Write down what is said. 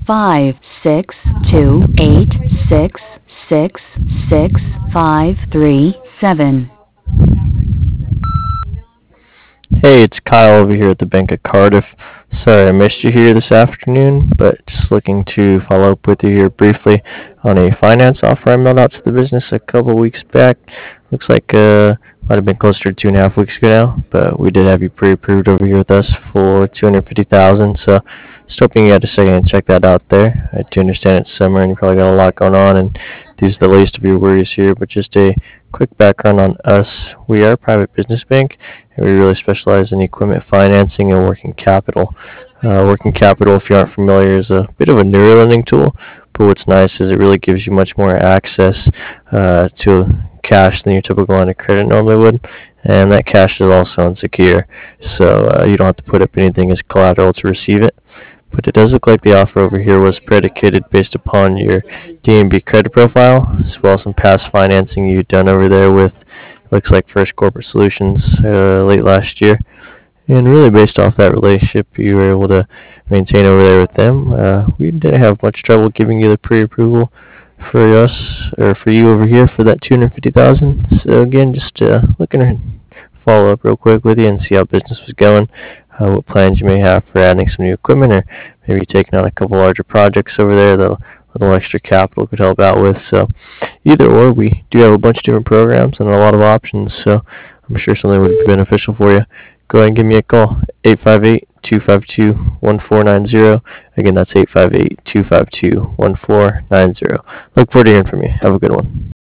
56286665337. Hey, it's Kyle over here at the Bank of Cardiff. Sorry I missed you here this afternoon, but just looking to follow up with you here briefly on a finance offer I mailed out to the business a couple weeks back. Looks like might have been closer to 2.5 weeks ago now, but we did have you pre-approved over here with us for 250,000. So just hoping you had a second to check that out there. I do understand it's summer and you probably got a lot going on, and these are the least of your worries here. But just a quick background on us: we are a private business bank, and we really specialize in equipment financing and working capital. Working capital, if you aren't familiar, is a bit of a newer lending tool, but what's nice is it really gives you much more access to cash than your typical line of credit normally would, and that cash is also unsecure, so you don't have to put up anything as collateral to receive it. But it does look like the offer over here was predicated based upon your DNB credit profile, as well as some past financing you've done over there with, looks like First Corporate Solutions late last year. And really, based off that relationship you were able to maintain over there with them, we didn't have much trouble giving you the pre-approval for us, or for you over here, for that 250,000. So again, just looking to follow up real quick with you and see how business was going, what plans you may have for adding some new equipment, or maybe taking on a couple larger projects over there that a little extra capital could help out with. So either or, we do have a bunch of different programs and a lot of options, so I'm sure something would be beneficial for you. Go ahead and give me a call, 858-252-1490. Again, that's 858-252-1490. Look forward to hearing from you. Have a good one.